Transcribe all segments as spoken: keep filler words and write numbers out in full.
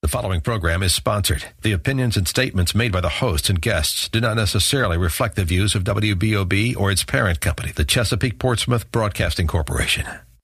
The following program is sponsored. The opinions and statements made by the hosts and guests do not necessarily reflect the views of W B O B or its parent company, the Chesapeake Portsmouth Broadcasting Corporation.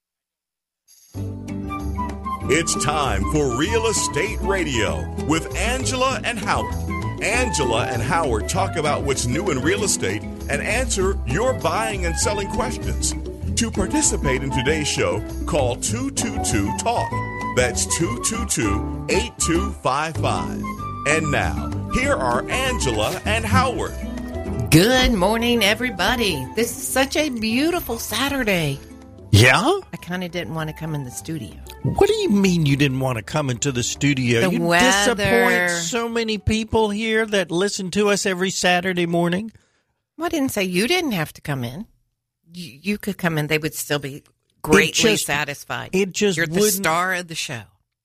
It's time for Real Estate Radio with Angela and Howard. Angela and Howard talk about what's new in real estate and answer your buying and selling questions. To participate in today's show, call two two two TALK. That's two two two, eight two five five. And now, here are Angela and Howard. Good morning, everybody. This is such a beautiful Saturday. Yeah? I kind of didn't want to come in the studio. What do you mean you didn't want to come into the studio? The you weather. disappoint so many people here that listen to us every Saturday morning. Well, I didn't say you didn't have to come in. You, you could come in. They would still be greatly just, satisfied. It just You're the wouldn't... star of the show.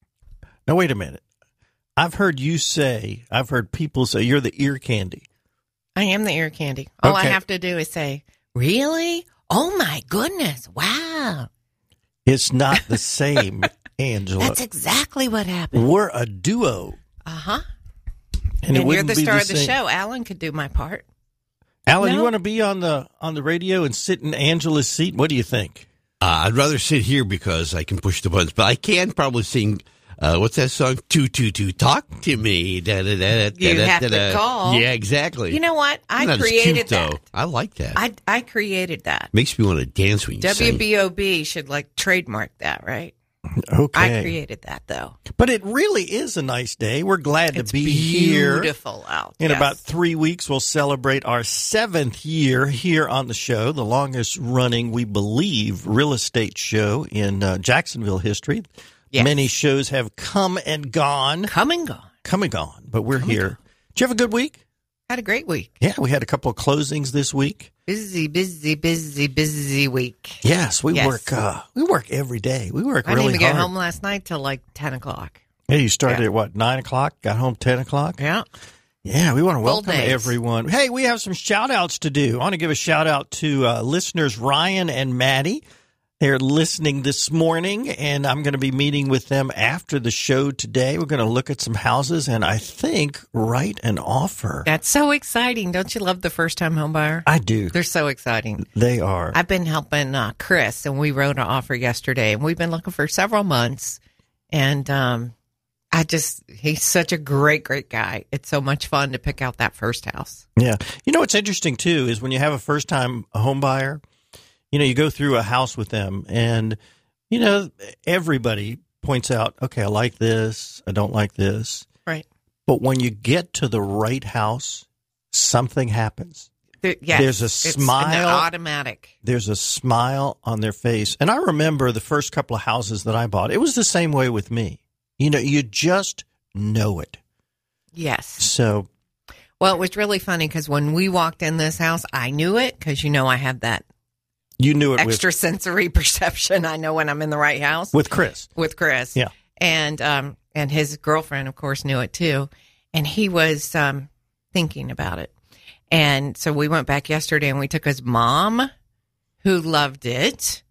Now, wait a minute. I've heard you say, I've heard people say, you're the ear candy. I am the ear candy. All Okay. I have to do is say, really? Oh, my goodness. Wow. It's not the same, Angela. That's exactly what happened. We're a duo. Uh-huh. And, And, it you're wouldn't the be star the of the same. show. Alan could do my part. Alan, No. you want to be on the on the radio and sit in Angela's seat? What do you think? Uh, I'd rather sit here because I can push the buttons, but I can probably sing. Uh, what's that song? Two two two. Talk to me. Da, da, da, da, You da, have da, to da. call. Yeah, exactly. You know what? I Not as created cute, that. though. I like that. I, I created that. Makes me want to dance when you W sing. B O B should like trademark that, right? Okay. I created that though. But it really is a nice day. We're glad It's to be here. beautiful out. In yes. about three weeks, we'll celebrate our seventh year here on the show, the longest running, we believe, real estate show in uh, Jacksonville history. Yes. Many shows have come and gone. Come and gone. Come and gone, but we're Come and here. gone. Did you have a good week? Had a great week. Yeah, we had a couple of closings this week. Busy, busy, busy, busy week. Yes, we Yes. work. Uh, we work every day. We work I really didn't even hard. get home last night till like ten o'clock. Yeah, you started Yeah. at what, nine o'clock? Got home ten o'clock? Yeah. Yeah, we want to welcome days. everyone. Hey, we have some shout outs to do. I want to give a shout out to uh, listeners Ryan and Maddie. They're listening this morning, and I'm going to be meeting with them after the show today. We're going to look at some houses and I think write an offer. That's so exciting. Don't you love the first time home buyer? I do. They're so exciting. They are. I've been helping uh, Chris, and we wrote an offer yesterday, and we've been looking for several months. And um, I just, he's such a great, great guy. It's so much fun to pick out that first house. Yeah. You know what's interesting, too, is when you have a first time home buyer, you know, you go through a house with them and, you know, everybody points out, okay, I like this, I don't like this. Right. But when you get to the right house, something happens. There, yes, There's a it's smile. an automatic. There's a smile on their face. And I remember the first couple of houses that I bought, it was the same way with me. You know, you just know it. Yes. So, Well, it was really funny because when we walked in this house, I knew it because, you know, I have that you knew it extra sensory perception. I know when I'm in the right house with, with Chris. with Chris. Yeah. And, um, and his girlfriend, of course, knew it too. And he was, um, thinking about it. And so we went back yesterday and we took his mom, who loved it.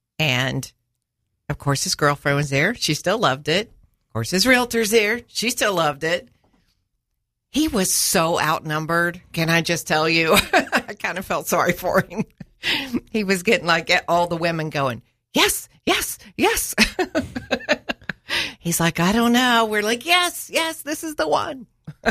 And of course, his girlfriend was there. She still loved it. Of course, his realtor's there. She still loved it. He was so outnumbered. Can I just tell you? I kind of felt sorry for him. He was getting like all the women going, yes, yes, yes. He's like, I don't know. We're like, yes, yes, this is the one.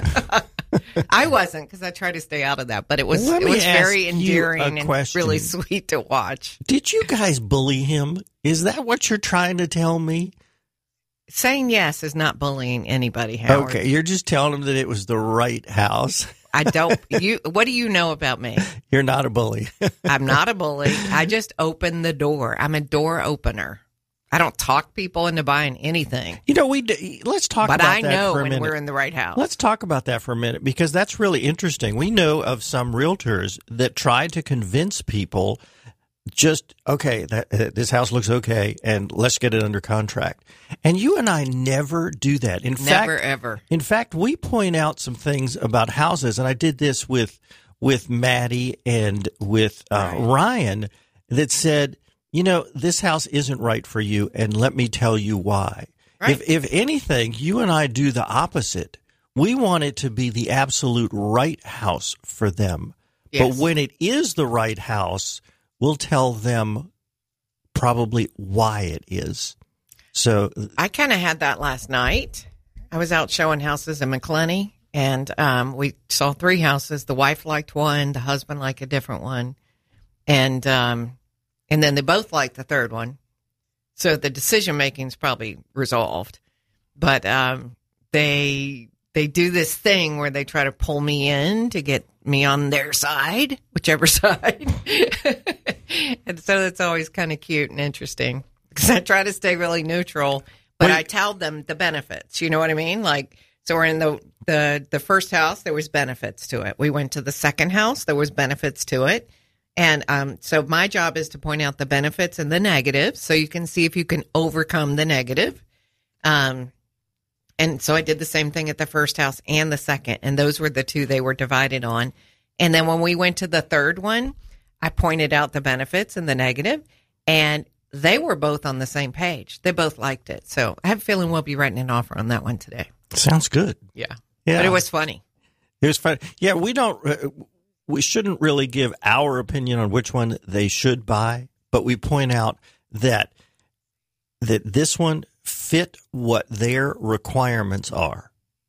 I wasn't because I try to stay out of that, but it was Let it me was ask very you endearing a and question. really sweet to watch. Did you guys bully him? Is that what you're trying to tell me? Saying yes is not bullying anybody, Howard. Okay, you're just telling him that it was the right house. I don't. You. What do you know about me? You're not a bully. I'm not a bully. I just open the door. I'm a door opener. I don't talk people into buying anything. You know, we do, let's talk But about I that know for a when minute. we're in the right house. Let's talk about that for a minute because that's really interesting. We know of some realtors that try to convince people just, okay, that, uh, this house looks okay, and let's get it under contract. And you and I never do that. In Never, fact, ever. In fact, we point out some things about houses, and I did this with with Maddie and with uh, Right. Ryan that said, you know, this house isn't right for you, and let me tell you why. Right. If if anything, you and I do the opposite. We want it to be the absolute right house for them. Yes. But when it is the right house, we'll tell them probably why it is. So I kind of had that last night. I was out showing houses in McClenny, and um, we saw three houses. The wife liked one, the husband liked a different one, and um, and then they both liked the third one. So the decision making is probably resolved, but um, they they do this thing where they try to pull me in to get me on their side, whichever side, and so it's always kind of cute and interesting because I try to stay really neutral, but Wait. I tell them the benefits. You know what I mean? Like, so we're in the the the first house, there was benefits to it. We went to the second house, there was benefits to it. And um, so my job is to point out the benefits and the negatives so you can see if you can overcome the negative. Um, and so I did the same thing at the first house and the second, and those were the two they were divided on. And then when we went to the third one, I pointed out the benefits and the negative, and they were both on the same page. They both liked it. So I have a feeling we'll be writing an offer on that one today. sounds good. Yeah. Yeah. But it was funny. It was fun. Yeah, we don't. Uh, we shouldn't really give our opinion on which one they should buy, but we point out that that this one fit what their requirements are,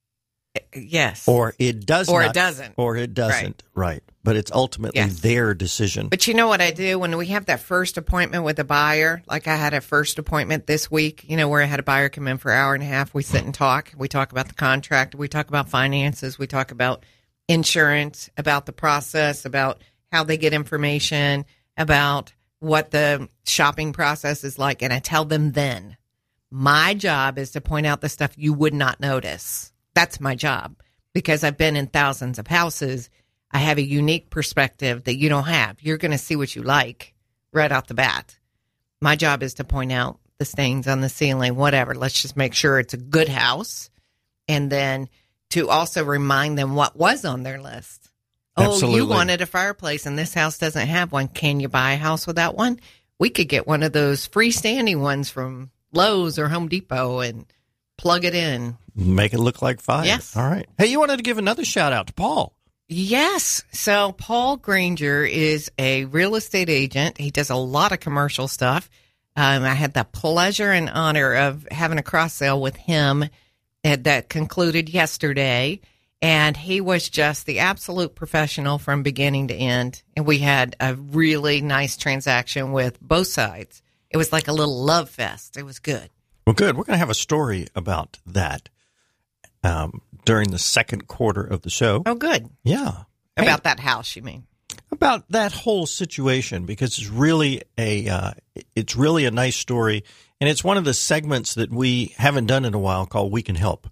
Yes. or it does Or it not, doesn't. or it doesn't. Right, but it's ultimately Yes. their decision. But you know what I do when we have that first appointment with a buyer? Like I had a first appointment this week, you know, where I had a buyer come in for an hour and a half. We sit and talk. We talk about the contract. We talk about finances. We talk about insurance, about the process, about how they get information, about what the shopping process is like. And I tell them then, my job is to point out the stuff you would not notice. That's my job because I've been in thousands of houses. I have a unique perspective that you don't have. You're going to see what you like right off the bat. My job is to point out the stains on the ceiling, whatever. Let's just make sure it's a good house. And then to also remind them what was on their list. Oh, Absolutely. you wanted a fireplace and this house doesn't have one. Can you buy a house without one? We could get one of those freestanding ones from Lowe's or Home Depot and plug it in. Make it look like fire. Yes. All right. Hey, you wanted to give another shout out to Paul. Yes. So Paul Granger is a real estate agent. He does a lot of commercial stuff. Um, I had the pleasure and honor of having a cross sale with him that concluded yesterday. And he was just the absolute professional from beginning to end. And we had a really nice transaction with both sides. It was like a little love fest. It was good. Well, good. We're going to have a story about that um, during the second quarter of the show. Oh, good. Yeah. About Hey, that house, you mean? about that whole situation, because it's really a uh, it's really a nice story, and it's one of the segments that we haven't done in a while called We Can Help.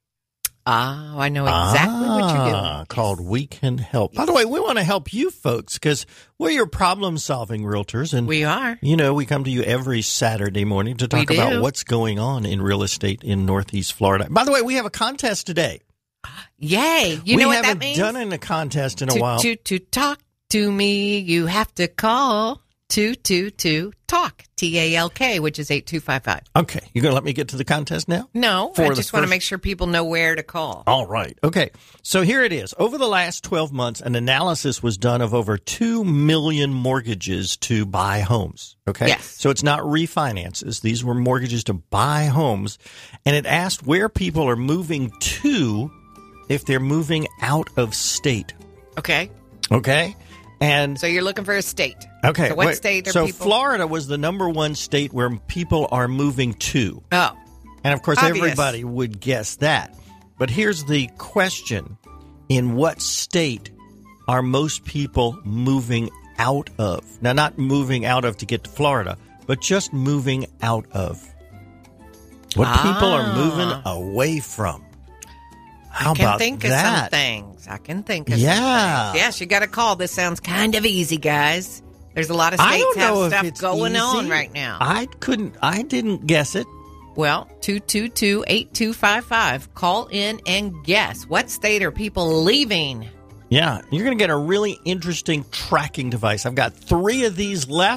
Oh, I know exactly what you're Ah, doing. called We Can Help. By the way, we want to help you folks because we're your problem-solving realtors, and We are. you know, we come to you every Saturday morning to talk We do. about what's going on in real estate in Northeast Florida. By the way, we have a contest today. Yay. You we know what haven't that means? done a contest in a to, while. To, to talk to me, you have to call two two two talk, T A L K, which is eight two five five. Okay, you're going to let me get to the contest now? No, For I the just want to first- make sure people know where to call. All right. Okay. So here it is. Over the last twelve months, an analysis was done of over two million mortgages to buy homes. Okay. Yes. So it's not refinances. These were mortgages to buy homes. And it asked where people are moving to if they're moving out of state. Okay. Okay. And So you're looking for a state. okay. So what wait. state are so people? Florida was the number one state where people are moving to. Oh, And of course, Obvious. everybody would guess that. But here's the question. In what state are most people moving out of? Now, not moving out of to get to Florida, but just moving out of. What people are moving away from. How I can about think of that? some things. I can think of Yeah. some things. Yes, you got to call. This sounds kind of easy, guys. There's a lot of I states don't know have if stuff it's going on easy. right now. I couldn't, I didn't guess it. Well, two two two, eight two five five. Call in and guess. What state are people leaving? Yeah, you're going to get a really interesting tracking device. I've got three of these left.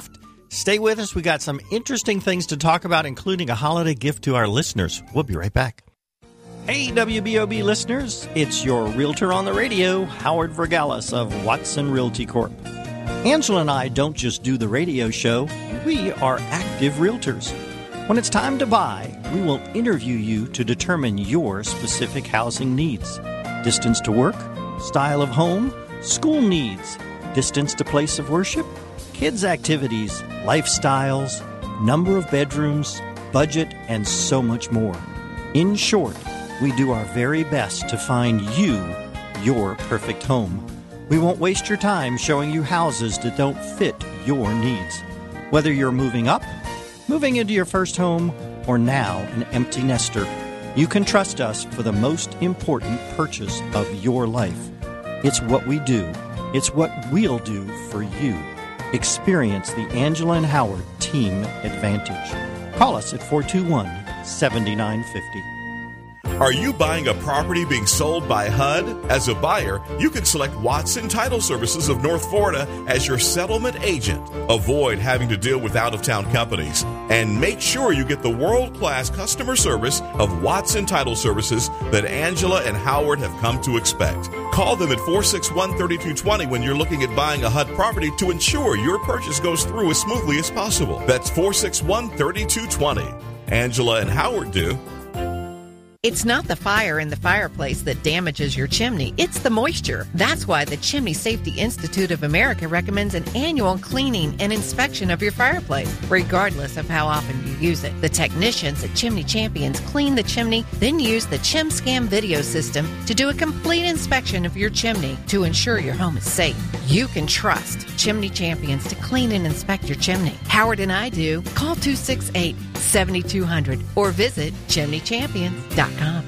Stay with us. We got some interesting things to talk about, including a holiday gift to our listeners. We'll be right back. Hey, W B O B listeners. It's your Realtor on the Radio, Howard Vergalis of Watson Realty Corp. Angela and I don't just do the radio show. We are active realtors. When it's time to buy, we will interview you to determine your specific housing needs. Distance to work, style of home, school needs, distance to place of worship, kids' activities, lifestyles, number of bedrooms, budget, and so much more. In short, we do our very best to find you your perfect home. We won't waste your time showing you houses that don't fit your needs. Whether you're moving up, moving into your first home, or now an empty nester, you can trust us for the most important purchase of your life. It's what we do. It's what we'll do for you. Experience the Angela and Howard Team Advantage. Call us at four two one, seven nine five zero. Are you buying a property being sold by H U D? As a buyer, you can select Watson Title Services of North Florida as your settlement agent. Avoid having to deal with out-of-town companies. And make sure you get the world-class customer service of Watson Title Services that Angela and Howard have come to expect. Call them at four six one, three two two zero when you're looking at buying a H U D property to ensure your purchase goes through as smoothly as possible. That's four six one, three two two zero. Angela and Howard do. It's not the fire in the fireplace that damages your chimney. It's the moisture. That's why the Chimney Safety Institute of America recommends an annual cleaning and inspection of your fireplace, regardless of how often you use it. The technicians at Chimney Champions clean the chimney, then use the ChimScam video system to do a complete inspection of your chimney to ensure your home is safe. You can trust Chimney Champions to clean and inspect your chimney. Howard and I do. Call two six eight, seven two zero zero or visit chimney champions dot com.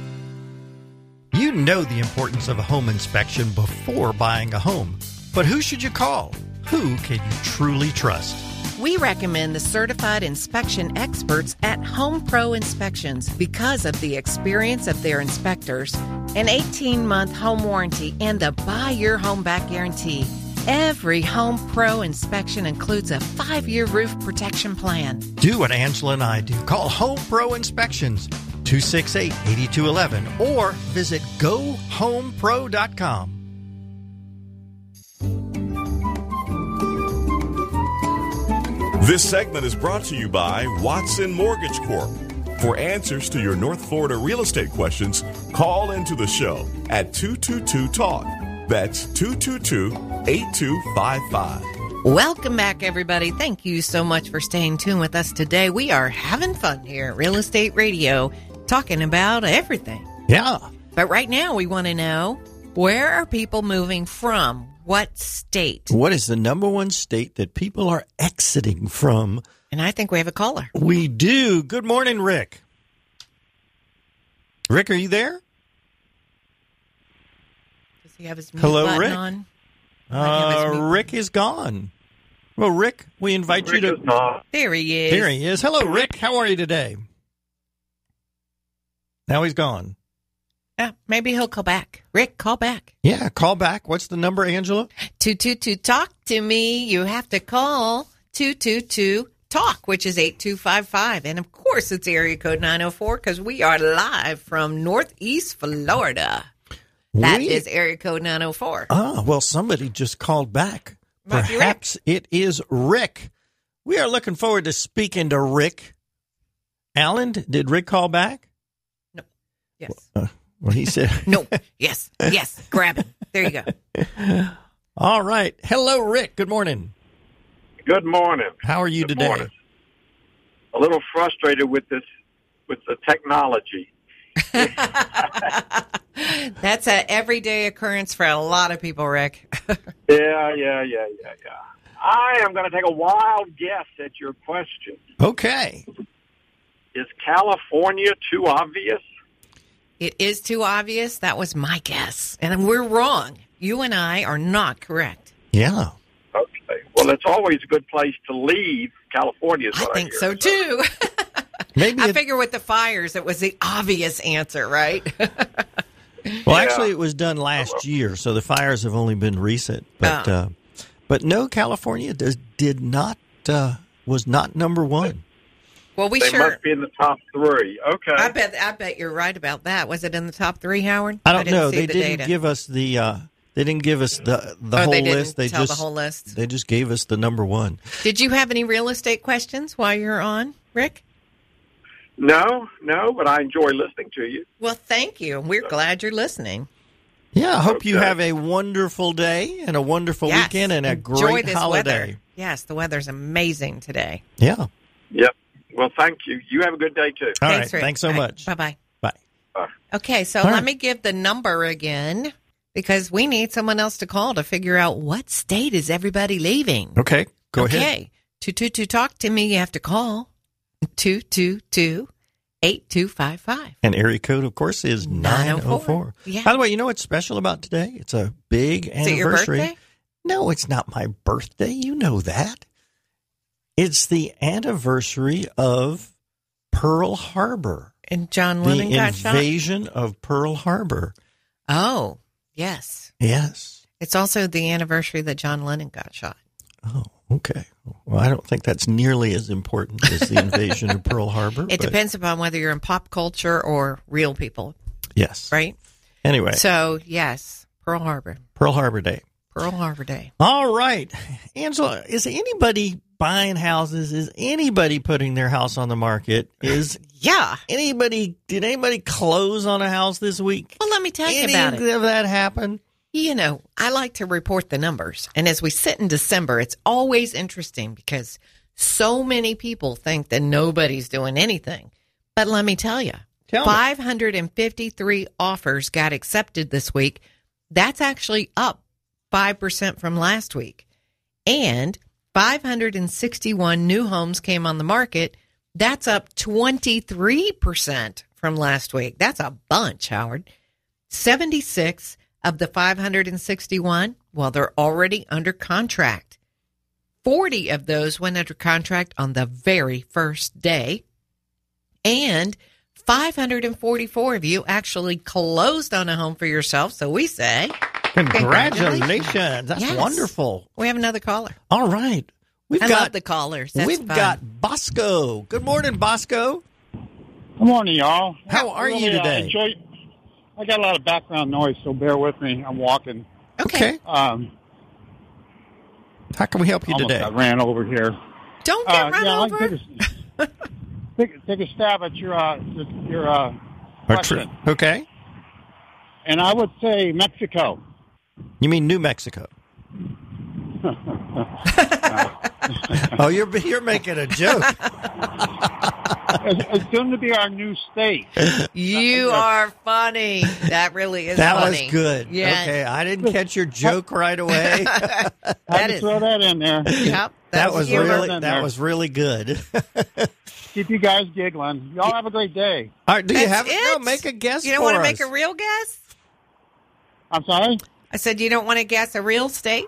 You know the importance of a home inspection before buying a home. But who should you call? Who can you truly trust? We recommend the certified inspection experts at Home Pro Inspections because of the experience of their inspectors, an eighteen-month home warranty, and the Buy Your Home Back guarantee. Every Home Pro inspection includes a five-year roof protection plan. Do what Angela and I do. Call Home Pro Inspections, two six eight, eight two one one, or visit go home pro dot com. This segment is brought to you by Watson Mortgage Corp. For answers to your North Florida real estate questions, call into the show at two two two talk. That's two two two, eight two five five. Welcome back, everybody. Thank you so much for staying tuned with us today. We are having fun here at Real Estate Radio, talking about everything. Yeah. But right now, we want to know, where are people moving from? What state? What is the number one state that people are exiting from? And I think we have a caller. We do. Good morning, Rick. Rick, are you there? Does he have his mute Hello, button Rick. on? Uh, Rick is gone. Well, Rick, we invite Rick you is to... not. There he is. There he is. Hello, Rick. How are you today? Now he's gone. Yeah, maybe he'll call back. Rick, call back. Yeah, call back. What's the number, Angela? two two two talk to me. You have to call two two two talk, which is eight two five five. And of course, it's area code nine oh four because we are live from Northeast Florida. That We- is area code nine oh four. Ah, well, somebody just called back. Might be Rick. Perhaps it is Rick. We are looking forward to speaking to Rick. Alan, did Rick call back? No. Yes. Uh, well, he said... No. Yes. Yes. Grab him. There you go. All right. Hello, Rick. Good morning. Good morning. How are you Good today? morning. A little frustrated with this, with the technology. That's an everyday occurrence for a lot of people, Rick. Yeah, yeah, yeah, yeah, yeah. I am going to take a wild guess at your question. Okay. Is California too obvious? It is too obvious. That was my guess. And we're wrong. You and I are not correct. Yeah. Okay. Well, it's always a good place to leave. California is I what I think hear. so, too. Maybe I it- figure with the fires, it was the obvious answer, right? Well, Yeah. actually, it was done last year, so the fires have only been recent. But Oh. uh, but no, California does, did not uh, was not number one. Well, we They sure. must be in the top three. Okay. I bet. I bet you're right about that. Was it in the top three, Howard? I don't didn't know. see They the didn't data. give us the. Uh, they didn't give us the the Oh, whole they didn't list. They tell the just whole list. They just gave us the number one. Did you have any real estate questions while you're on, Rick? No, no, but I enjoy listening to you. Well, thank you. We're glad you're listening. Yeah, I hope you Okay. have a wonderful day and a wonderful Yes. weekend and a Enjoy great this holiday. weather. Yes, the weather's amazing today. Yeah. Yep. Well, thank you. You have a good day, too. All Thanks, right. Rick. Thanks so All right. much. Bye-bye. Bye. Okay, so All let right. me give the number again because we need someone else to call to figure out what state is everybody leaving. Okay. Go okay. ahead. two two two talk to me. You have to call two two two, eight two five five. And area code, of course, is nine oh four. Yeah. By the way, you know what's special about today? It's a big Is it your anniversary. birthday? No, it's not my birthday. You know that. It's the anniversary of Pearl Harbor. And John The Lennon got shot? invasion of Pearl Harbor. Oh, yes. Yes. It's also the anniversary that John Lennon got shot. Oh, okay. Well, I don't think that's nearly as important as the invasion of Pearl Harbor. It but depends upon whether you're in pop culture or real people, Yes. right? Anyway, So, yes, Pearl Harbor. Pearl Harbor Day. Pearl Harbor Day. All right. Angela, is anybody buying houses? Is anybody putting their house on the market? Is Yeah. anybody, did anybody close on a house this week? Well, let me tell you Any about it. of that happen? You know, I like to report the numbers. And as we sit in December, it's always interesting because so many people think that nobody's doing anything. But let me tell you, Tell me. five hundred fifty-three offers got accepted this week. That's actually up five percent from last week. And five hundred sixty-one new homes came on the market. That's up twenty-three percent from last week. That's a bunch, Howard. seventy-six of the five hundred sixty-one, well, they're already under contract. forty of those went under contract on the very first day. And five hundred forty-four of you actually closed on a home for yourself. So we say, Congratulations. That's Yes. wonderful. we have another caller. All right. We've I got love the callers. That's we've fun. got Bosco. Good morning, Bosco. Good morning, y'all. How are you Really, uh, today? enjoy, I got a lot of background noise, so bear with me. I'm walking. Okay. Um, How can we help you almost today? got ran over here. Don't get Uh, run yeah, I'd over. like to take a, take, take a stab at your uh, your uh, Or question, tr- okay. and I would say Mexico. You mean New Mexico? Oh, you're you're making a joke. It's, it's soon to be our new state. You are funny. That really is That funny. was good. Yeah. Okay, I didn't catch your joke right away. I That had to is- throw that in there. Yep. That was humor. really in that there. was really good. Keep you guys giggling. Y'all have a great day. All right, do you That's have it? no? Make a guess. You don't for want to us. make a real guess? I'm sorry? I said you don't want to guess a real state?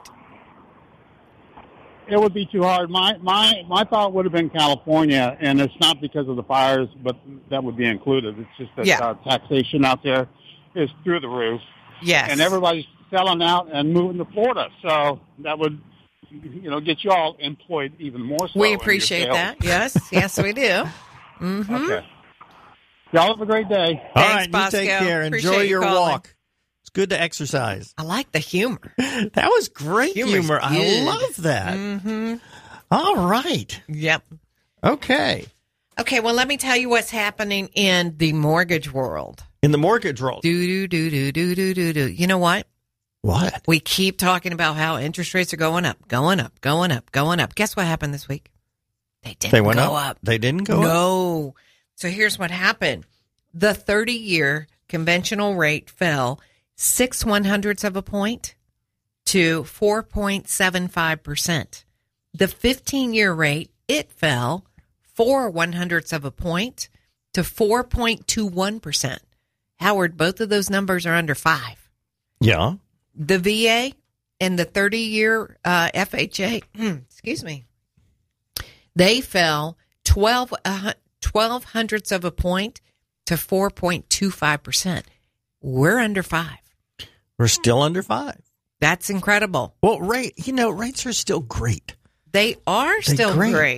It would be too hard. My my my thought would have been California, and it's not because of the fires, but that would be included. It's just that Yeah. uh, taxation out there is through the roof, Yes. and everybody's selling out and moving to Florida. So that would, you know, get you all employed even more. So we in your appreciate sales. that. Yes. Yes, we do. Mm-hmm. Okay. Y'all have a great day. All Thanks, right, you Bosco. take care. Appreciate Enjoy you your calling. walk. It's good to exercise. I like the humor. That was great Humor's humor. I good. love that. Mm-hmm. All right. Yep. Okay. Okay, well, let me tell you what's happening in the mortgage world. In the mortgage world. Do, do, do, do, do, do, do, do. You know what? What? We keep talking about how interest rates are going up, going up, going up, going up. Guess what happened this week? They didn't They went go up? up. They didn't go up? No. So here's what happened. The thirty-year conventional rate fell six one hundredths of a point to four point seven five percent. The fifteen-year rate, it fell four one hundredths of a point to four point two one percent. Howard, both of those numbers are under five. Yeah. The V A and the thirty-year uh, F H A, excuse me, they fell twelve, uh, twelve hundredths of a point to four point two five percent. We're under five. We're still under five. That's incredible. Well, rate, you know, rates are still great. They are They're still great. great.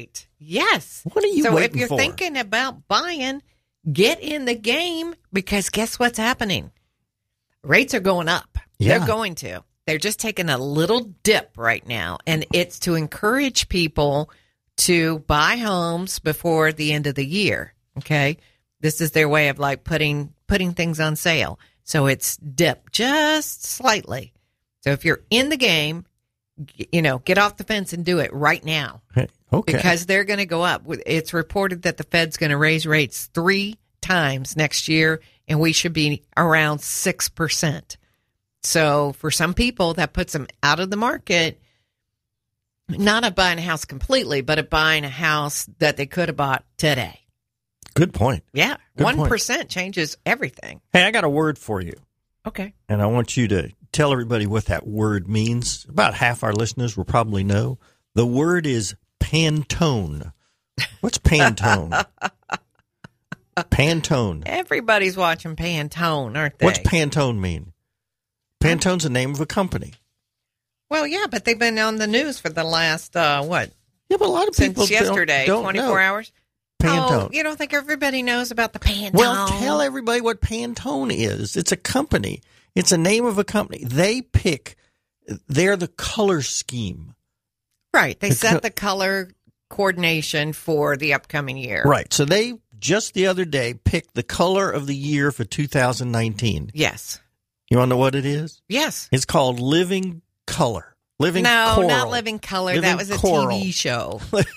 Yes. What are you so waiting if you're for? thinking about buying, get in the game, because guess what's happening? Rates are going up. Yeah. They're going to. They're just taking a little dip right now, and it's to encourage people to buy homes before the end of the year. Okay, this is their way of like putting putting things on sale. So it's dipped just slightly. So if you're in the game, you know, get off the fence and do it right now. Okay. Because they're going to go up. It's reported that the Fed's going to raise rates three times next year, and we should be around six percent. So for some people, that puts them out of the market, not of buying a house completely, but of buying a house that they could have bought today. Good point. Yeah. Good one percent point. changes everything. Hey, I got a word for you. Okay. And I want you to tell everybody what that word means. About half our listeners will probably know. The word is Pantone. What's Pantone? Pantone. Everybody's watching Pantone, aren't they? What's Pantone mean? Pantone's the name of a company. Well, yeah, but they've been on the news for the last, uh, what? Yeah, but a lot of people Since yesterday, don't, don't twenty-four know. hours. Pantone. Oh, you don't think everybody knows about the Pantone? Well, tell everybody what Pantone is. It's a company. It's a name of a company. They pick, they're the color scheme. Right. They It's set co- the color coordination for the upcoming year. Right. So they just the other day picked the color of the year for two thousand nineteen. Yes. You want to know what it is? Yes. It's called Living Color. Living no, Coral. not Living Color. Living that was a Coral. T V show.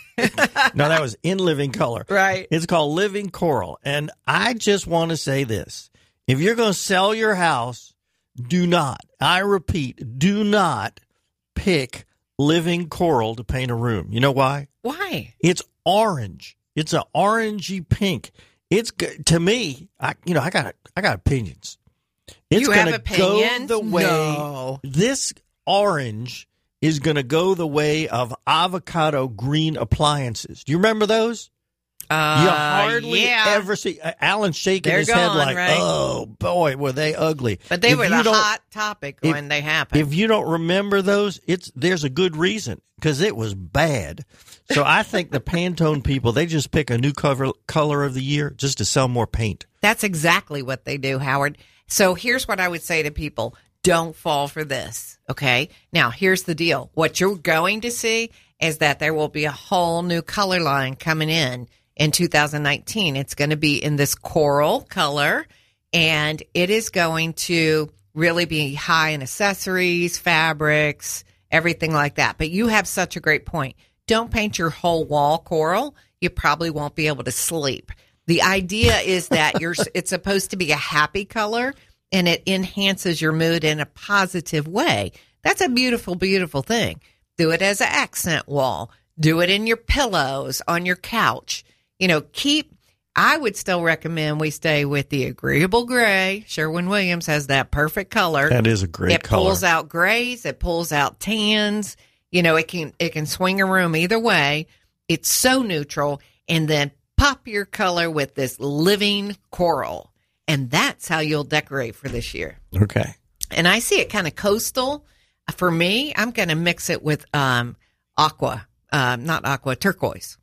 No, that was in Living Color. Right. It's called Living Coral. And I just want to say this. If you're going to sell your house, do not, I repeat, do not pick Living Coral to paint a room. You know why? Why? It's orange. It's an orangey pink. It's good to me. I, you know, I got, I got opinions. It's You have gonna opinions? Go the way No. this orange is going to go the way of avocado green appliances. Do you remember those? Uh, You hardly yeah. ever see uh, Alan shaking They're his head gone, like, right? "Oh boy, were they ugly!" But they If were you the don't- hot topic if- when they happened. If you don't remember those, it's there's a good reason because it was bad. So I think the Pantone people, they just pick a new cover color of the year just to sell more paint. That's exactly what they do, Howard. So here's what I would say to people. Don't fall for this, okay? Now, here's the deal. What you're going to see is that there will be a whole new color line coming in in two thousand nineteen. It's going to be in this coral color, and it is going to really be high in accessories, fabrics, everything like that. But you have such a great point. Don't paint your whole wall coral. You probably won't be able to sleep. The idea is that you're it's supposed to be a happy color, and it enhances your mood in a positive way. That's a beautiful, beautiful thing. Do it as an accent wall. Do it in your pillows, on your couch. You know, keep, I would still recommend we stay with the agreeable gray. Sherwin-Williams has that perfect color. That is a great it color. It pulls out grays. It pulls out tans. You know, it can, it can swing a room either way. It's so neutral. And then pop your color with this living coral. And that's how you'll decorate for this year. Okay. And I see it kind of coastal. For me, I'm going to mix it with um, aqua, uh, not aqua, turquoise.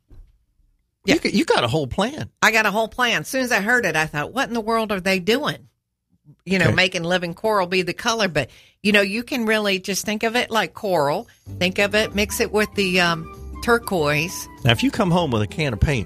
Yeah. You, you got a whole plan. I got a whole plan. As soon as I heard it, I thought, what in the world are they doing? You know, Okay. making living coral be the color. But, you know, you can really just think of it like coral. Think of it, mix it with the um, turquoise. Now, if you come home with a can of paint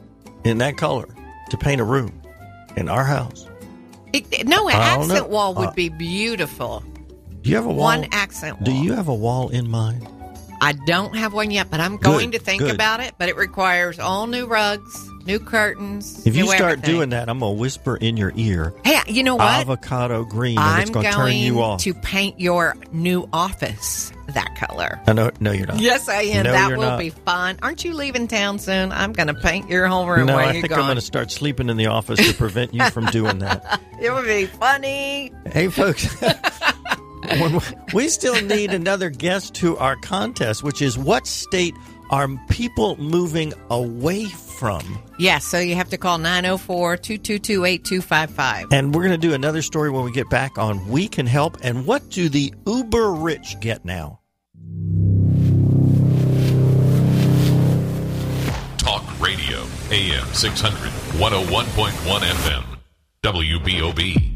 in that color to paint a room in our house, It, it- no, an I don't accent know. wall would Uh, be beautiful. do you have a wall? One accent wall. Do you have a wall in mind? I don't have one yet, but I'm going Good, to think good. about it. But it requires all new rugs, new curtains. If you new start everything. doing that, I'm going to whisper in your ear, Hey, you know what? avocado green, and I'm it's going to going turn you off. to paint your new office that color. I know, no, you're not. Yes, I am. No, that you're will not. be fun. Aren't you leaving town soon? I'm going to paint your whole room No, while I you're think I'm gone. going to start sleeping in the office to prevent you from doing that. It would be funny. Hey, folks, when we- we still need another guest to our contest, which is what state are people moving away from? Yes, so you have to call nine oh four, two two two, eight two five five. And we're going to do another story when we get back on We Can Help. And what do the uber rich get now? Talk A M six hundred, one oh one point one F M. W B O B.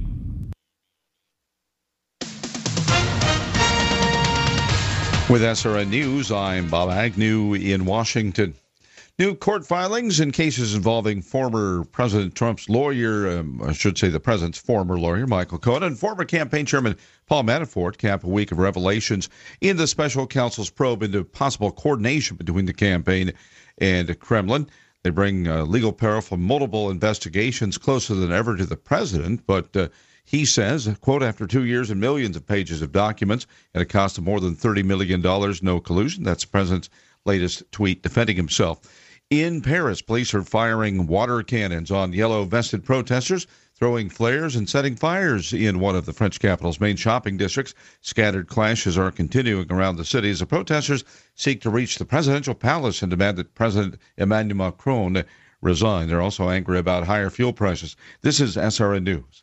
With S R N News, I'm Bob Agnew in Washington. New court filings in cases involving former President Trump's lawyer, um, I should say the president's former lawyer, Michael Cohen, and former campaign chairman Paul Manafort cap a week of revelations in the special counsel's probe into possible coordination between the campaign and the Kremlin. They bring uh, legal peril from multiple investigations closer than ever to the president, but uh, he says, quote, after two years and millions of pages of documents at a cost of more than thirty million dollars, no collusion. That's the president's latest tweet defending himself. In Paris, police are firing water cannons on yellow-vested protesters, throwing flares and setting fires in one of the French capital's main shopping districts. Scattered clashes are continuing around the city as the protesters seek to reach the presidential palace and demand that President Emmanuel Macron resign. They're also angry about higher fuel prices. This is S R N News.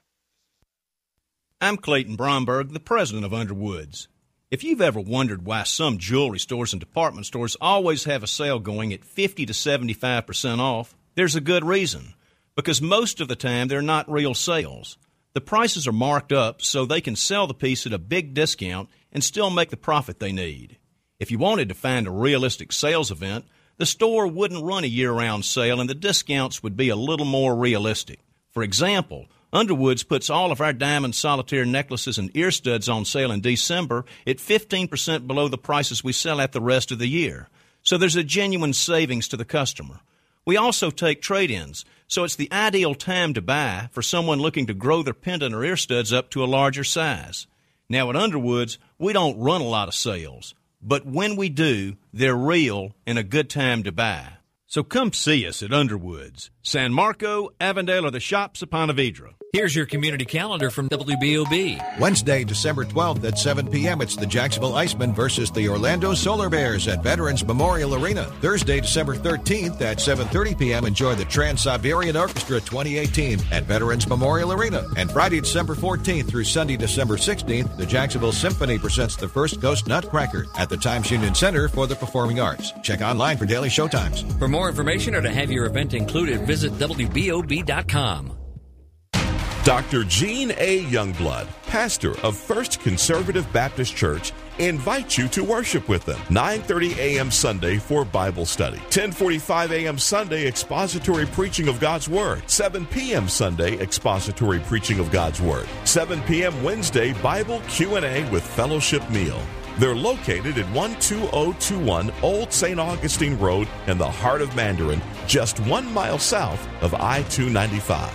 I'm Clayton Bromberg, the president of Underwoods. If you've ever wondered why some jewelry stores and department stores always have a sale going at fifty to seventy-five percent off, there's a good reason. Because most of the time, they're not real sales. The prices are marked up so they can sell the piece at a big discount and still make the profit they need. If you wanted to find a realistic sales event, the store wouldn't run a year-round sale and the discounts would be a little more realistic. For example, Underwoods puts all of our diamond solitaire necklaces and ear studs on sale in December at fifteen percent below the prices we sell at the rest of the year. So there's a genuine savings to the customer. We also take trade-ins, so it's the ideal time to buy for someone looking to grow their pendant or ear studs up to a larger size. Now at Underwoods, we don't run a lot of sales, but when we do, they're real and a good time to buy. So come see us at Underwoods, San Marco, Avondale, or the shops of Ponte Vedra. Here's your community calendar from W B O B. Wednesday, December twelfth at seven p.m. It's the Jacksonville Icemen versus the Orlando Solar Bears at Veterans Memorial Arena. Thursday, December thirteenth at seven thirty p.m. Enjoy the Trans-Siberian Orchestra twenty eighteen at Veterans Memorial Arena. And Friday, December fourteenth through Sunday, December sixteenth, the Jacksonville Symphony presents the First Coast Nutcracker at the Times Union Center for the Performing Arts. Check online for daily showtimes. For more information or to have your event included, visit W B O B dot com. Doctor Gene A. Youngblood, pastor of First Conservative Baptist Church, invites you to worship with them. nine thirty a.m. Sunday for Bible study. ten forty-five a.m. Sunday expository preaching of God's Word. seven p.m. Sunday expository preaching of God's Word. seven p.m. Wednesday Bible Q and A with fellowship meal. They're located at one two zero two one Old Saint Augustine Road in the heart of Mandarin, just one mile south of I two ninety-five.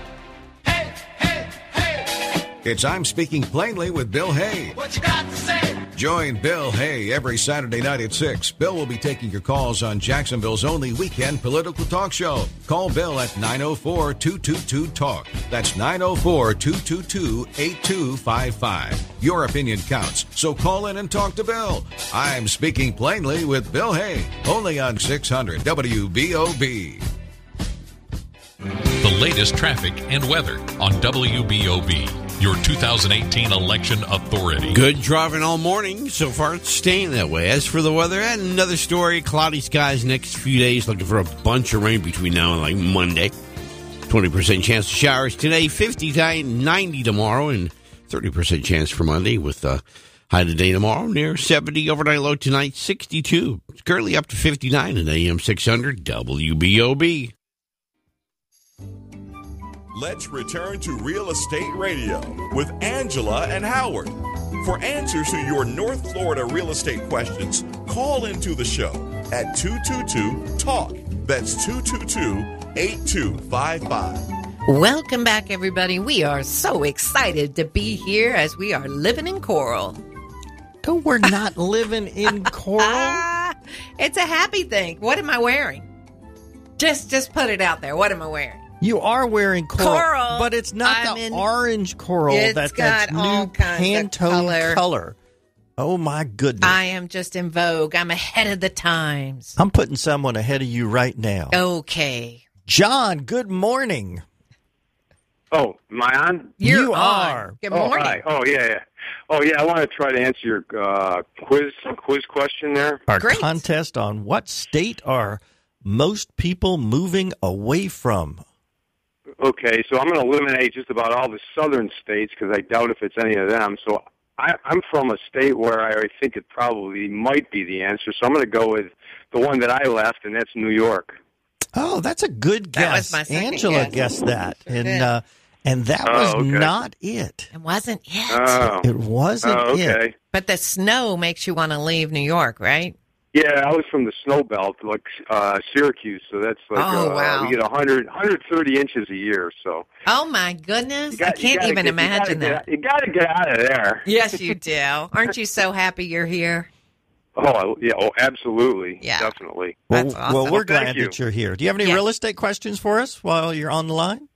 It's I'm Speaking Plainly with Bill Hay. What you got to say? Join Bill Hay every Saturday night at six. Bill will be taking your calls on Jacksonville's only weekend political talk show. Call Bill at nine oh four, two two two, talk. That's nine oh four, two two two, eight two five five. Your opinion counts, so call in and talk to Bill. I'm Speaking Plainly with Bill Hay, only on six hundred W B O B. The latest traffic and weather on W B O B, your two thousand eighteen election authority. Good driving all morning. So far, it's staying that way. As for the weather, and another story, cloudy skies next few days, looking for a bunch of rain between now and like Monday. twenty percent chance of showers today, fifty to ninety tomorrow, and thirty percent chance for Monday with uh, high today tomorrow, near seventy, overnight low tonight, sixty-two. It's currently up to fifty-nine at A M six hundred W B O B. Let's return to Real Estate Radio with Angela and Howard. For answers to your North Florida real estate questions, call into the show at two two two, talk. That's two two two, eight two five five. Welcome back, everybody. We are so excited to be here as we are living in Coral. No, we're not living in Coral. It's a happy thing. What am I wearing? Just, just put it out there. What am I wearing? You are wearing coral, coral but it's not I'm the in, orange coral. It's That, got that's all new kinds Pantone of color. color. Oh, my goodness. I am just in vogue. I'm ahead of the times. I'm putting someone ahead of you right now. Okay. John, good morning. Oh, am I on? You're you on. are. Good Oh, morning. hi. Oh, yeah, yeah. Oh, yeah, I want to try to answer your uh, quiz quiz question there. Our Great. contest on what state are most people moving away from. Okay, so I'm going to eliminate just about all the southern states because I doubt if it's any of them. So I, I'm from a state where I think it probably might be the answer. So I'm going to go with the one that I left, and that's New York. Oh, that's a good guess. That was my second Angela guess. guessed that, Sure and did. uh, and that Oh, was okay. not it. It wasn't it. Oh, It wasn't oh, okay. it. But the snow makes you want to leave New York, right? Yeah, I was from the snow belt, like uh, Syracuse, so that's like Oh, uh, wow. we get one hundred, one hundred thirty inches a year. So Oh, my goodness. you got- I you can't gotta even get- imagine you gotta that. Get, you got to get out of there. Yes, you do. Aren't you so happy you're here? Oh, yeah, oh, absolutely, Yeah. definitely. Well, That's awesome. well, we're Well, thank glad you. that you're here. Do you have any Yeah. real estate questions for us while you're on the line?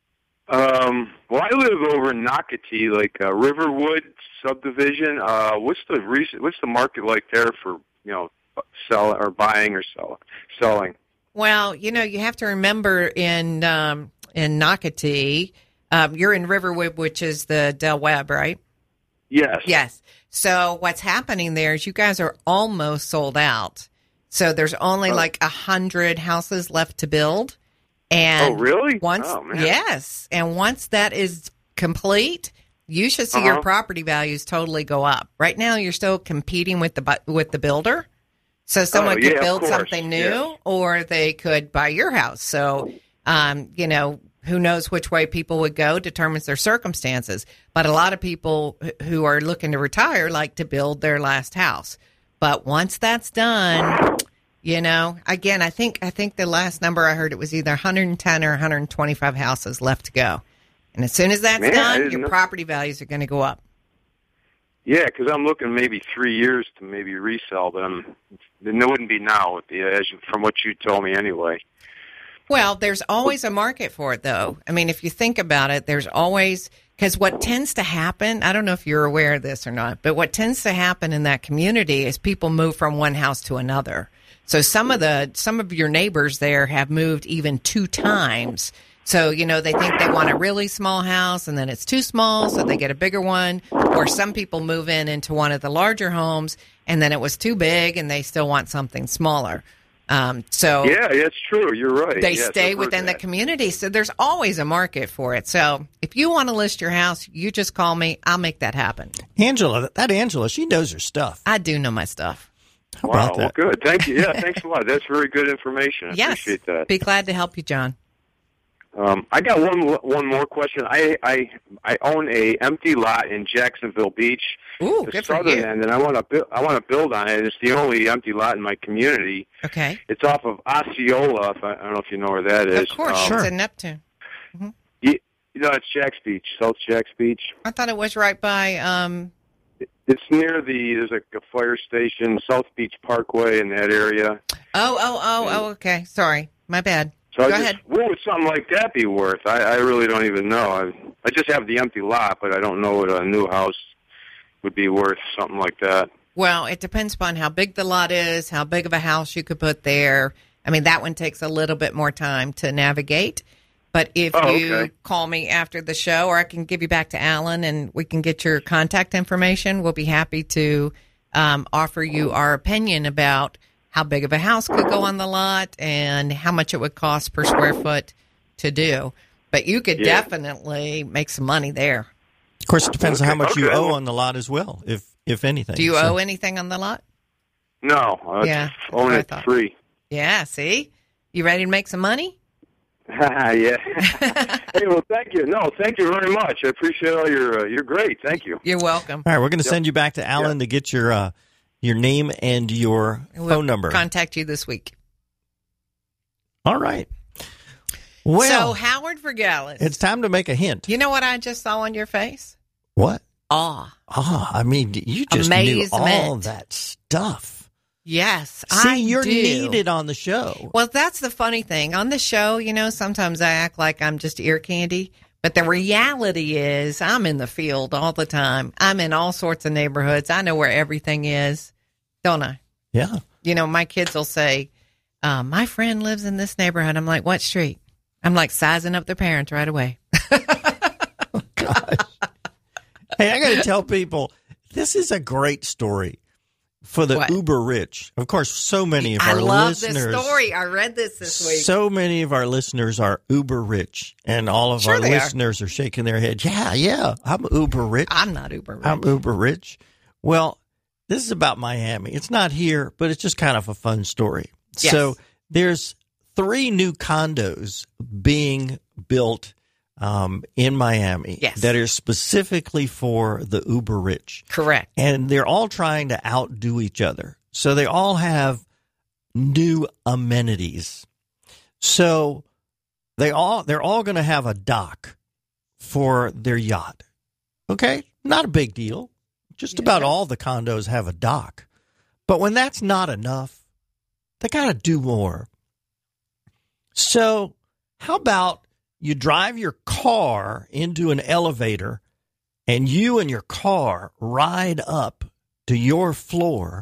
Um, well, I live over in Nocatee, like uh, Riverwood subdivision. Uh, what's the recent, What's the market like there for you know sell or buying or sell, selling? Well, you know, you have to remember in um, in Nocatee, um, you're in Riverwood, which is the Del Webb, right? Yes. Yes. So what's happening there is you guys are almost sold out. So there's only Oh. like a hundred houses left to build. And Oh, really? Once, Oh, man. yes, and once that is complete, you should see your Uh-huh. property values totally go up. Right now, you're still competing with the bu- with the builder. So someone Oh, could yeah, of build course, something new, yes. or they could buy your house. So, um, you know, who knows which way people would go determines their circumstances. But a lot of people wh- who are looking to retire like to build their last house. But once that's done, you know, again, I think I think the last number I heard, it was either one hundred ten or one hundred twenty-five houses left to go. And as soon as that's Man, I done, didn't your know- property values are going to go up. Yeah, because I'm looking maybe three years to maybe resell them. Then it wouldn't be now, as you, from what you told me anyway. Well, there's always a market for it, though. I mean, if you think about it, there's always, because what tends to happen, I don't know if you're aware of this or not, but what tends to happen in that community is people move from one house to another. So some of the, some of your neighbors there have moved even two times. So, you know, they think they want a really small house and then it's too small, so they get a bigger one. Or some people move in into one of the larger homes and then it was too big and they still want something smaller. Um, so Yeah, that's true. You're right. they Yes, stay I've heard within the that. community. So there's always a market for it. So if you want to list your house, you just call me. I'll make that happen. Angela, that Angela, she knows her stuff. I do know my stuff. How Wow, about well, that? good. Thank you. Yeah, thanks a lot. That's very good information. I Yes. appreciate that. Be glad to help you, John. Um, I got one one more question. I I I own a empty lot in Jacksonville Beach, Ooh, the good for southern you. end, and I want to build. I want to build on it. It's the only empty lot in my community. Okay. It's off of Osceola. If I, I don't know if you know where that is. Of course. Um, It's in Neptune. You, you know, it's Jack's Beach, South Jack's Beach. I thought it was right by, um, It's near the. There's like a fire station, South Beach Parkway, in that area. oh, oh, oh, oh, okay. Sorry. My bad. So I Go just, ahead. what would something like that be worth? I, I really don't even know. I, I just have the empty lot, but I don't know what a new house would be worth, something like that. Well, it depends upon how big the lot is, how big of a house you could put there. I mean, that one takes a little bit more time to navigate. But if Oh, you okay. call me after the show, or I can give you back to Alan and we can get your contact information, we'll be happy to um, offer you our opinion about how big of a house could go on the lot and how much it would cost per square foot to do. But you could Yeah. definitely make some money there. Of course, it depends on how Okay, much you okay. owe on the lot as well, if if anything. Do you So- owe anything on the lot? No, I Yeah, just own that's it what I thought. free. Yeah, see? You ready to make some money? yeah. Hey, well, thank you. No, thank you very much. I appreciate all your. Uh, you're great. Thank you. You're welcome. All right, we're going to Yep. send you back to Alan to get your uh, your name and your We'll phone number. Contact you this week. All right. Well, so, Howard Vergalis, it's time to make a hint. you know what I just saw on your face? What? Awe. Ah, I mean, you just knew all Amazement. that stuff. Yes, See, I you're do. needed on the show. Well, that's the funny thing. On the show, you know, sometimes I act like I'm just ear candy. But the reality is I'm in the field all the time. I'm in all sorts of neighborhoods. I know where everything is, don't I? Yeah. You know, my kids will say, uh, my friend lives in this neighborhood. I'm like, what street? I'm like sizing up their parents right away. Gosh. Hey, I got to tell people, this is a great story. for the What? uber rich. Of course, so many of I our love listeners. this story. I read this this week. So many of our listeners are uber rich, and all of Sure our they are. listeners are. shaking their heads. Yeah, yeah, I'm uber rich. I'm not uber rich. I'm uber rich. Well, this is about Miami. It's not here, but it's just kind of a fun story. Yes. So there's three new condos being built um, in Miami Yes. that are specifically for the uber rich. Correct. And they're all trying to outdo each other. So they all have new amenities. So they all they're all going to have a dock for their yacht. Okay? Not a big deal. Just about all the condos have a dock. But when that's not enough, they got to do more. So how about you drive your car into an elevator and you and your car ride up to your floor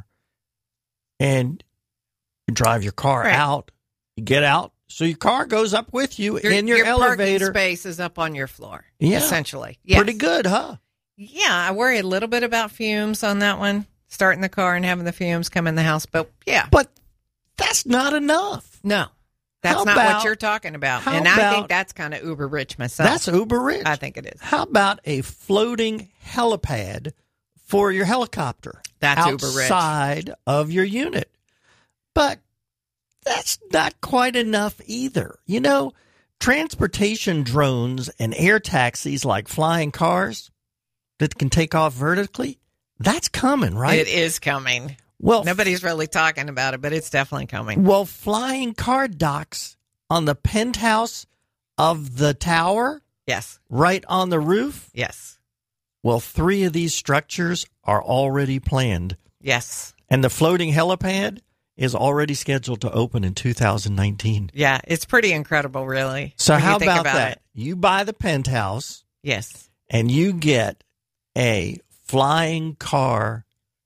and you drive your car Right. out, you get out, so your car goes up with you Your, in your, your elevator. parking space is up on your floor. Yeah. Essentially. Yes. Pretty good, huh? Yeah, I worry a little bit about fumes on that one. Starting the car and having the fumes come in the house. But yeah. But that's not enough. No. That's How not about- what you're talking about. how And I about- think that's kind of uber rich myself. That's uber rich. I think it is. How about a floating helipad for your helicopter? That's uber rich. outside of your unit. But that's not quite enough either. You know, transportation drones and air taxis like flying cars that can take off vertically, that's coming, right? It is coming. Well, nobody's really talking about it, but it's definitely coming. Well, flying car docks on the penthouse of the tower? Yes. Right on the roof? Yes. Well, three of these structures are already planned. Yes. And the floating helipad is already scheduled to open in two thousand nineteen. Yeah, it's pretty incredible, really. So when you how think about, that? it. You buy the penthouse. Yes. And you get a flying car.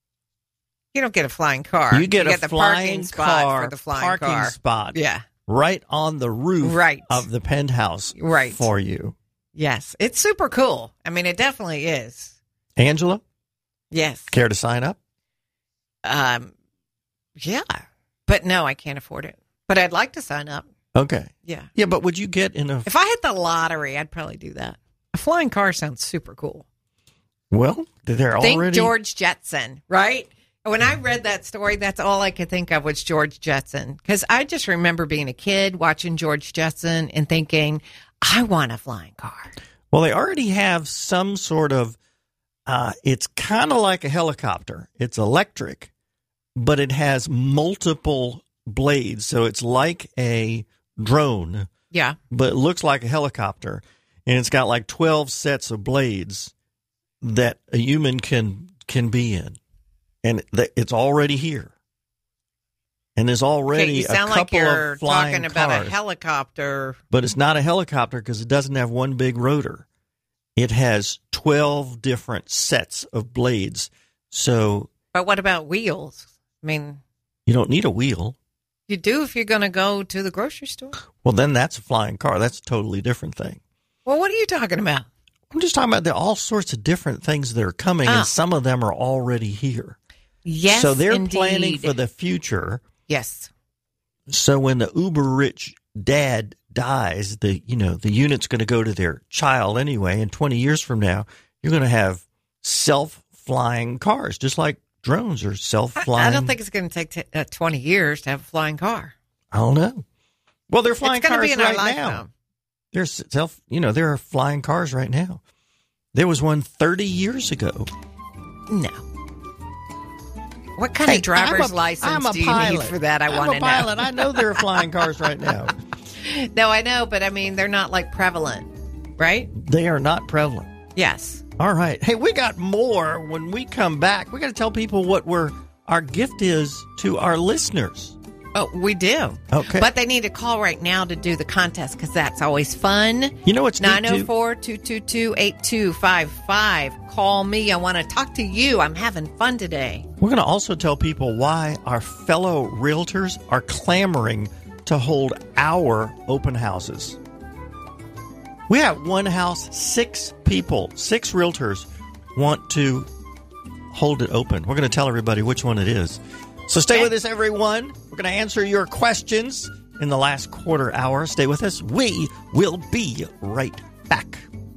You don't get a flying car. You get a the flying parking spot car, for the flying parking car. spot. Yeah. Right on the roof Right. of the penthouse Right. for you. Yes. It's super cool. I mean, it definitely is. Angela? Yes. Care to sign up? Um, yeah. But no, I can't afford it. But I'd like to sign up. Okay. Yeah. Yeah, but would you get in a... If I hit the lottery, I'd probably do that. A flying car sounds super cool. Well, they're Think already... George Jetson, right? When I read that story, that's all I could think of was George Jetson. Because I just remember being a kid watching George Jetson and thinking, I want a flying car. Well, they already have some sort of... Uh, it's kind of like a helicopter. It's electric, but it has multiple blades. So it's like a drone. Yeah. But it looks like a helicopter. And it's got like twelve sets of blades that a human can can be in. And th- it's already here. And there's already Okay, you a sound couple like you're of flying talking about cars. a helicopter. But it's not a helicopter because it doesn't have one big rotor. It has twelve different sets of blades. So But what about wheels? I mean, you don't need a wheel. you do if you're going to go to the grocery store. Well, then that's a flying car. That's a totally different thing. Well, what are you talking about? I'm just talking about there are all sorts of different things that are coming, Ah. and some of them are already here. Yes, So they're indeed. planning for the future. Yes. So when the uber rich dad dies, the you know the unit's going to go to their child anyway. And twenty years from now, you're going to have self-flying cars, just like drones are self-flying. I don't think it's going to take t- uh, twenty years to have a flying car. I don't know. Well, they're flying It's gonna cars be in our right lifetime. now. There's self, you know, there are flying cars right now. There was one thirty years ago. No. What kind Hey, of driver's I'm a- license I'm a do you pilot. need for that? I I'm want a to know. pilot. I know there are flying cars right now. No, I know, but I mean, they're not like prevalent, right? They are not prevalent. Yes. All right. Hey, we got more when we come back. We got to tell people what we're our gift is to our listeners. Oh, we do. Okay. But they need to call right now to do the contest because that's always fun. You know what's neat, nine oh four, two two two, eight two five five. Call me. I want to talk to you. I'm having fun today. We're going to also tell people why our fellow realtors are clamoring to hold our open houses. We have one house, six people, six realtors want to hold it open. We're going to tell everybody which one it is. So stay with us, everyone. We're going to answer your questions in the last quarter hour. Stay with us. We will be right back.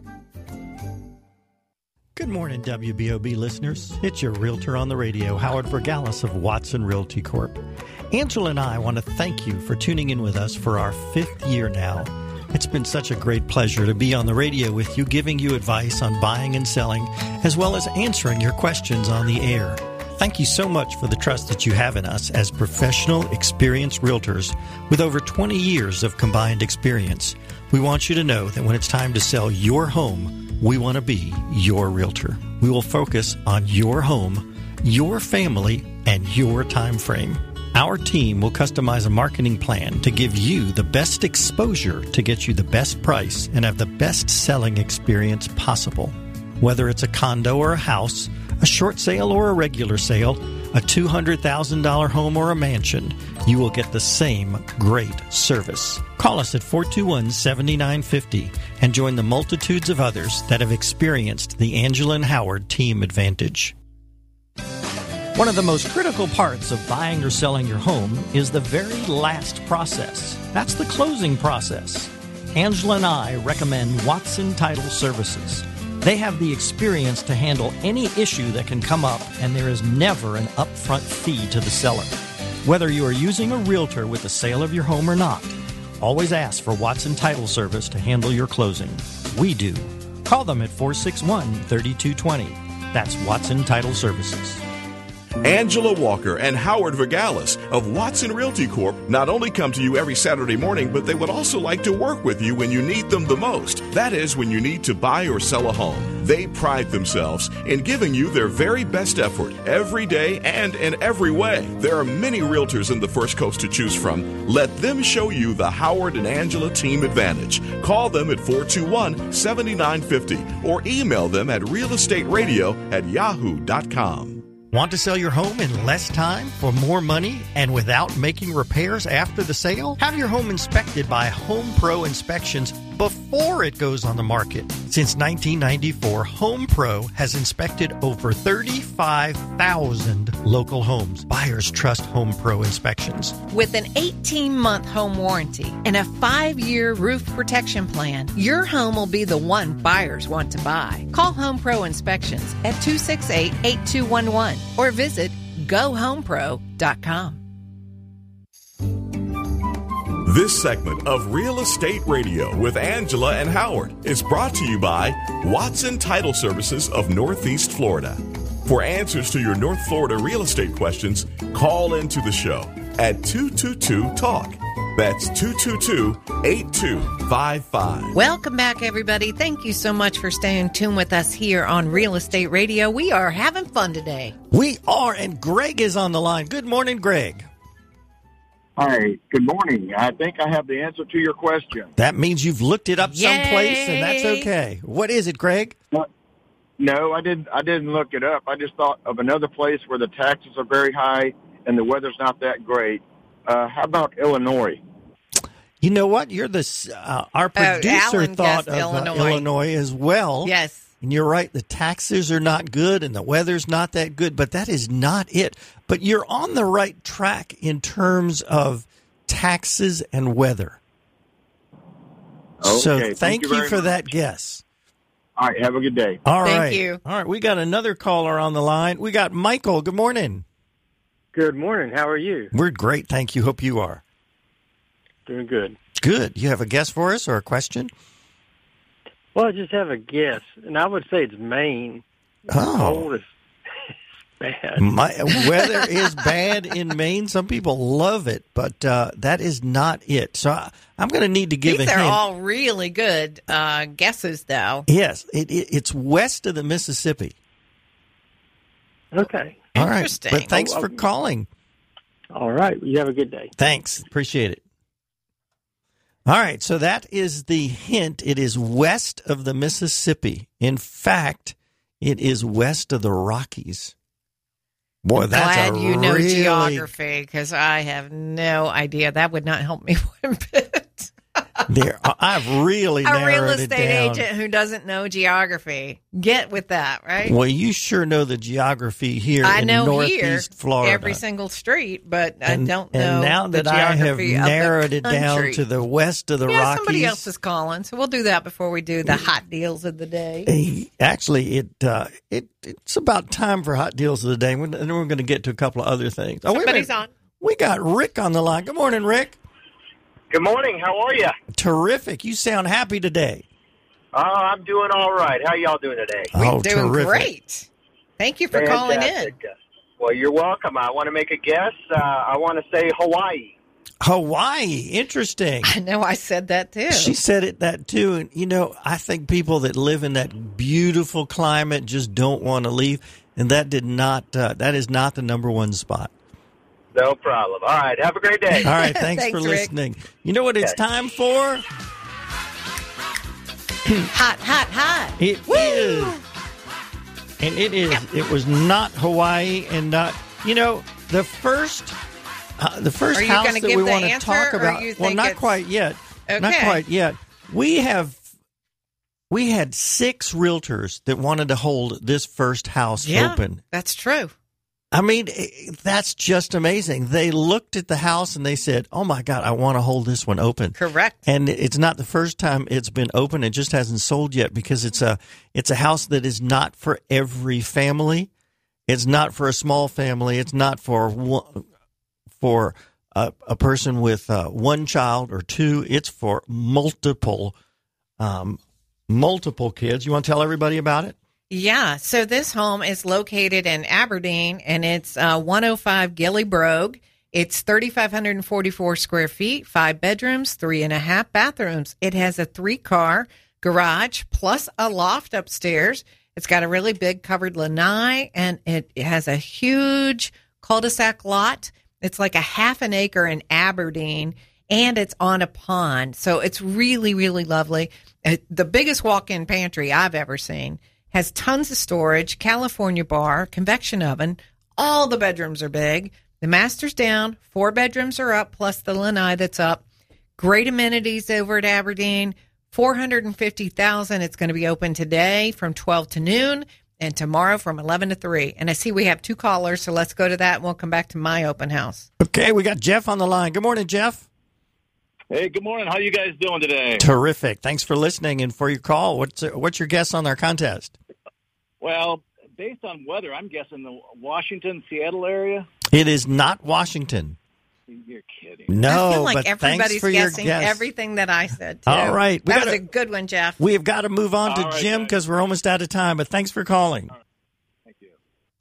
Good morning, W B O B listeners. It's your realtor on the radio, Howard Vergalis of Watson Realty Corp. Angela and I want to thank you for tuning in with us for our fifth year now. It's been such a great pleasure to be on the radio with you, giving you advice on buying and selling, as well as answering your questions on the air. Thank you so much for the trust that you have in us as professional, experienced realtors with over twenty years of combined experience. We want you to know that when it's time to sell your home, we want to be your realtor. We will focus on your home, your family, and your time frame. Our team will customize a marketing plan to give you the best exposure to get you the best price and have the best selling experience possible. Whether it's a condo or a house, a short sale or a regular sale, a two hundred thousand dollars home or a mansion, you will get the same great service. Call us at four two one, seven nine five zero and join the multitudes of others that have experienced the Angela and Howard team advantage. One of the most critical parts of buying or selling your home is the very last process. That's the closing process. Angela and I recommend Watson Title Services. They have the experience to handle any issue that can come up, and there is never an upfront fee to the seller. Whether you are using a realtor with the sale of your home or not, always ask for Watson Title Service to handle your closing. We do. Call them at four six one, three two two zero. That's Watson Title Services. Angela Walker and Howard Vergalis of Watson Realty Corp not only come to you every Saturday morning, but they would also like to work with you when you need them the most. That is, when you need to buy or sell a home. They pride themselves in giving you their very best effort every day and in every way. There are many realtors in the First Coast to choose from. Let them show you the Howard and Angela team advantage. Call them at four two one, seven nine five zero or email them at realestateradio at yahoo dot com. Want to sell your home in less time for more money and without making repairs after the sale? Have your home inspected by Home Pro Inspections before it goes on the market. Since nineteen ninety-four, Home Pro has inspected over thirty-five thousand local homes. Buyers trust Home Pro Inspections. With an eighteen-month home warranty and a five-year roof protection plan, your home will be the one buyers want to buy. Call Home Pro Inspections at two six eight, eight two one one or visit go home pro dot com. This segment of Real Estate Radio with Angela and Howard is brought to you by Watson Title Services of Northeast Florida. For answers to your North Florida real estate questions, call into the show at two two two talk. That's two two two, eight two five five. Welcome back, everybody. Thank you so much for staying tuned with us here on Real Estate Radio. We are having fun today. We are, and Greg is on the line. Good morning, Greg. Hi, good morning. I think I have the answer to your question. That means you've looked it up Yay! someplace, and that's okay. What is it, Greg? No, no, I didn't. I didn't look it up. I just thought of another place where the taxes are very high and the weather's not that great. Uh, how about Illinois? You know what? You're the uh, our producer Alan thought guessed of Illinois. Uh, Illinois as well. Yes. And you're right. The taxes are not good and the weather's not that good, but that is not it. But you're on the right track in terms of taxes and weather. Okay, so thank thank, you you, very for much. that guess. All right, have a good day. All Thank right. you. All right. We got another caller on the line. We got Michael. Good morning. Good morning. How are you? We're great. Thank you. Hope you are. Doing good. Good. You have a guess for us or a question? Well, I just have a guess, and I would say it's Maine. Oh. Cold is bad. My, weather is bad in Maine. Some people love it, but uh, that is not it. So I, I'm going to need to give These a are hint. all really good uh, guesses, though. Yes, it, it, it's west of the Mississippi. Okay. All right. Interesting. But thanks Oh, for uh, calling. All right. You have a good day. Thanks. Appreciate it. All right. So that is the hint. It is west of the Mississippi. In fact, it is west of the Rockies. Boy, that's Glad a you know really... geography, because I have no idea. That would not help me one bit. There, I've really a narrowed real it estate down. agent who doesn't know geography. Get with that, right? Well, you sure know the geography here I in know Northeast here, Florida. every single street, but and, I don't know. And now the that I have geography of the narrowed it down country. to the west of the yeah, Rockies. somebody else is calling, so we'll do that before we do the hot deals of the day. Actually, it uh, it it's about time for hot deals of the day, and then we're going to get to a couple of other things. Oh, wait a Somebody's minute. on. We got Rick on the line. Good morning, Rick. Good morning. How are you? Terrific. You sound happy today. Uh, I'm doing all right. How y'all doing today? Oh, We're doing terrific. great. Thank you for calling in. Fantastic. Well, you're welcome. I want to make a guess. Uh, I want to say Hawaii. Hawaii. Interesting. I know I said that too. She said it that too. And, you know, I think people that live in that beautiful climate just don't want to leave. And that did not, uh, that is not the number one spot. No problem. All right. Have a great day. All right. Thanks, Thanks, for Rick. listening. You know what it's Okay. time for? hot, hot, hot. It is, and it is. It was not Hawaii, and not. You know, the first, uh, the first Are you house gonna that give we the want to answer, talk or about. you Well, think not it's- quite yet. Not Okay. quite yet. We have. We had six realtors that wanted to hold this first house Yeah, open. that's true. I mean, eh, that's just amazing. They looked at the house and they said, "Oh my God, I want to hold this one open." Correct. And it's not the first time it's been open. It just hasn't sold yet because it's a it's a house that is not for every family. It's not for a small family. It's not for one, for a, a person with uh, one child or two. It's for multiple um, multiple kids. You want to tell everybody about it? Yeah, so this home is located in Aberdeen, and it's uh, one oh five Gilly Brogue. It's three thousand five hundred forty-four square feet, five bedrooms, three and a half bathrooms. It has a three-car garage plus a loft upstairs. It's got a really big covered lanai, and it, it has a huge cul-de-sac lot. It's like a half an acre in Aberdeen, and it's on a pond. So it's really, really lovely. Uh, the biggest walk-in pantry I've ever seen. Has tons of storage, California bar, convection oven. All the bedrooms are big. The master's down. Four bedrooms are up, plus the lanai that's up. Great amenities over at Aberdeen. four hundred fifty thousand dollars. It's going to be open today from twelve to noon and tomorrow from eleven to three. And I see we have two callers, so let's go to that, and we'll come back to my open house. Okay, we got Jeff on the line. Good morning, Jeff. Hey, good morning. How you guys doing today? Terrific. Thanks for listening and for your call. What's what's your guess on our contest? Well, based on weather, I'm guessing the Washington, Seattle area. It is not Washington. You're kidding. No, I feel like but everybody's thanks for your guessing guess. everything that I said, too. All right. We That gotta- was a good one, Jeff. We have got to move on to All right, Jim guys. because we're almost out of time, but thanks for calling. Thank you.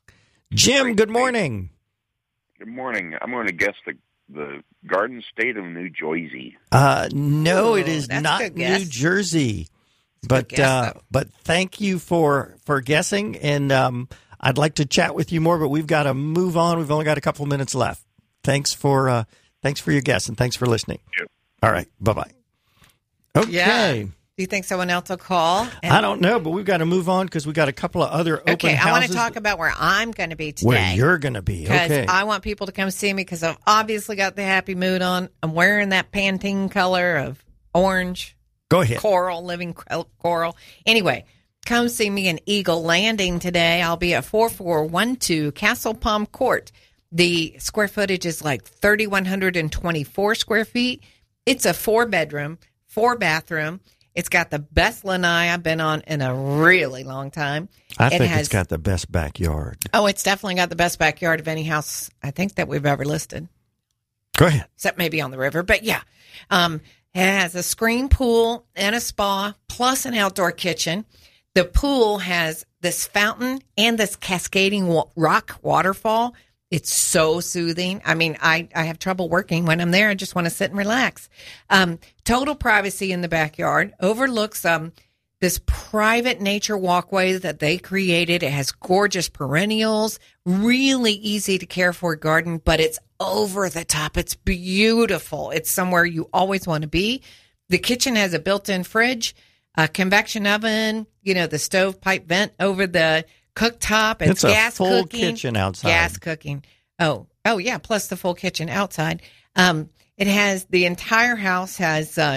Jim, good morning. Good morning. I'm going to guess the the Garden State of New Jersey. Uh, no, Ooh, it is that's a not good New guess. Jersey. But guess, uh, though. but thank you for for guessing, and um, I'd like to chat with you more, but we've got to move on. We've only got a couple minutes left. Thanks for uh, thanks for your guess, and thanks for listening. Yep. All right, bye bye. Okay. Yeah. Do you think someone else will call? And- I don't know, but we've got to move on because we've got a couple of other open Okay, houses. I want to talk about where I'm going to be today. where you're going to be. Because Okay. I want people to come see me because I've obviously got the happy mood on. I'm wearing that Pantene color of orange. Go ahead. Coral, living cor- coral. Anyway, come see me in Eagle Landing today. I'll be at four four one two Castle Palm Court. The square footage is like three thousand one hundred twenty-four square feet. It's a four-bedroom, four-bathroom. It's got the best lanai I've been on in a really long time. I It think has- it's got the best backyard. Oh, it's definitely got the best backyard of any house I think that we've ever listed, Go ahead. except maybe on the river. But yeah, um, it has a screen pool and a spa plus an outdoor kitchen. The pool has this fountain and this cascading wa- rock waterfall. It's so soothing. I mean, I, I have trouble working when I'm there. I just want to sit and relax. Um, total privacy in the backyard. Overlooks um, this private nature walkway that they created. It has gorgeous perennials, really easy to care for garden, but it's over the top. It's beautiful. It's somewhere you always want to be. The kitchen has a built-in fridge, a convection oven, you know, the stovepipe vent over the cooktop. It's, It's a gas full cooking. kitchen outside. Gas cooking. Oh, oh yeah. Plus the full kitchen outside. Um, it has the entire house has uh,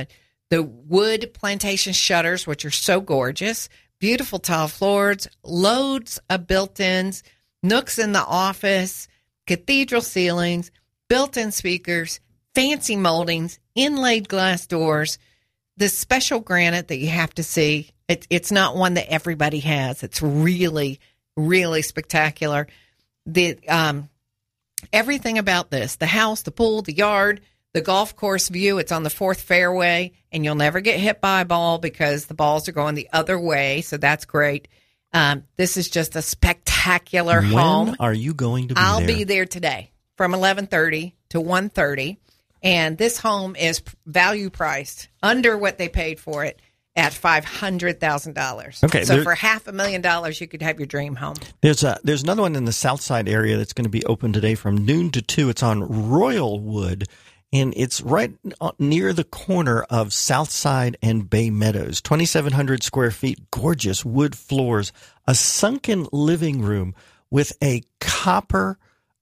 the wood plantation shutters, which are so gorgeous, beautiful tile floors, loads of built-ins, nooks in the office, cathedral ceilings, built-in speakers, fancy moldings, inlaid glass doors, the special granite that you have to see. It, it's not one that everybody has. It's really, really spectacular. The um, everything about this, the house, the pool, the yard, the golf course view, it's on the fourth fairway, and you'll never get hit by a ball because the balls are going the other way, so that's great. Um, this is just a spectacular when home. When are you going to be I'll there? be there today from eleven thirty to one thirty, and this home is value priced under what they paid for it at five hundred thousand dollars. Okay, so there, for half a million dollars, you could have your dream home. There's a there's another one in the South Side area that's going to be open today from noon to two. It's on Royalwood, and it's right near the corner of South Side and Bay Meadows. twenty-seven hundred square feet, gorgeous wood floors, a sunken living room with a copper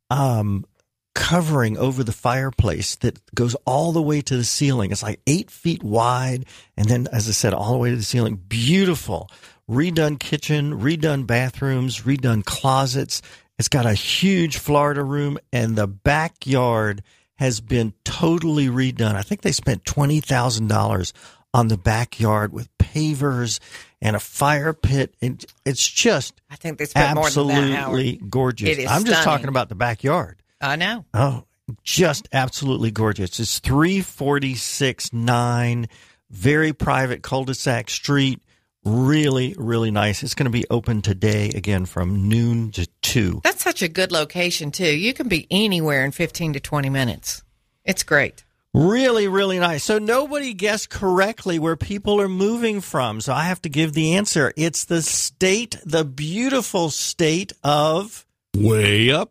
um, covering over the fireplace that goes all the way to the ceiling. It's like eight feet wide, and then, as I said, all the way to the ceiling. Beautiful. Redone kitchen, redone bathrooms, redone closets. It's got a huge Florida room, and the backyard has been totally redone. I think they spent twenty thousand dollars on the backyard with pavers and a fire pit. And it's just I think they spent more than that, Howard. Absolutely gorgeous. It is I'm just stunning. talking about the backyard. I know. Oh, just absolutely gorgeous. It's three forty-six nine, very private cul-de-sac street. Really, really nice. It's going to be open today, again, from noon to two. That's such a good location, too. You can be anywhere in fifteen to twenty minutes. It's great. Really, really nice. So nobody guessed correctly where people are moving from. So I have to give the answer. It's the state, the beautiful state of... Way up?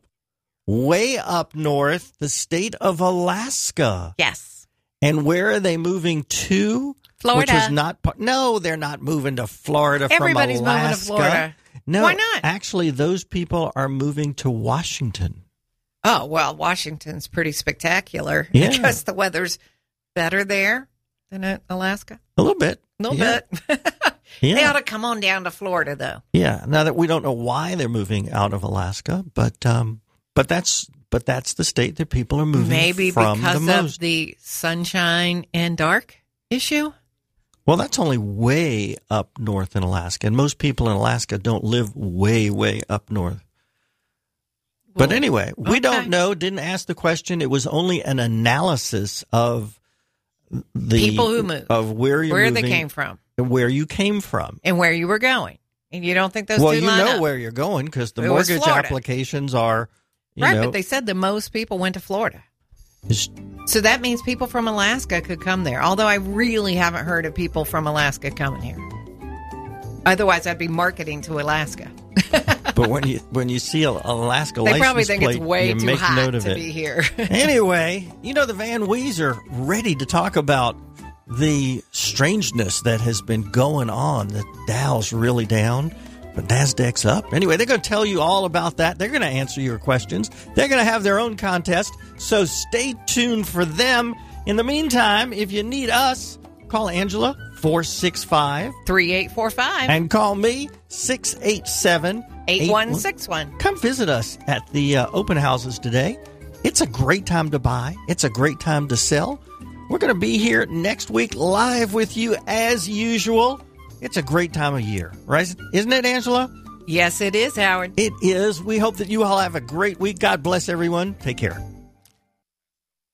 Way up north, the state of Alaska. Yes. And where are they moving to? Florida. Which was not part. No, they're not moving to Florida Everybody's from Alaska. moving to Florida. No, why not? Actually, those people are moving to Washington. Oh, well, Washington's pretty spectacular Yeah. because the weather's better there than at Alaska. A little bit. A little Yeah. bit. Yeah. They ought to come on down to Florida, though. Yeah. Now that we don't know why they're moving out of Alaska, but um, but that's but that's the state that people are moving Maybe from because the most. of the sunshine and dark issue. Well, that's only way up north in Alaska, and most people in Alaska don't live way, way up north. But Well, anyway, we okay. don't know, didn't ask the question. It was only an analysis of the People who moved. of where you're Where they moving, came from. and where you came from. And where you were going. And you don't think those Well, two you line know up. where you're going because the It was mortgage Florida. applications are, you Right, know, but they said the most people went to Florida. it's- So that means people from Alaska could come there. Although I really haven't heard of people from Alaska coming here. Otherwise, I'd be marketing to Alaska. but when you when you see a Alaska They license probably think plate, it's way you too make hot note of to it. be here. Anyway, you know, the Van Wees are ready to talk about the strangeness that has been going on. The Dow's really down, but NASDAQ's up. Anyway, they're going to tell you all about that. They're going to answer your questions. They're going to have their own contest, so stay tuned for them. In the meantime, if you need us, call Angela, four six five, three eight four five, and call me, six eight seven, eight one six one. Come visit us at the uh, open houses today. It's a great time to buy. It's a great time to sell. We're going to be here next week live with you as usual. It's a great time of year, right? Isn't it, Angela? Yes, it is, Howard. It is. We hope that you all have a great week. God bless everyone. Take care.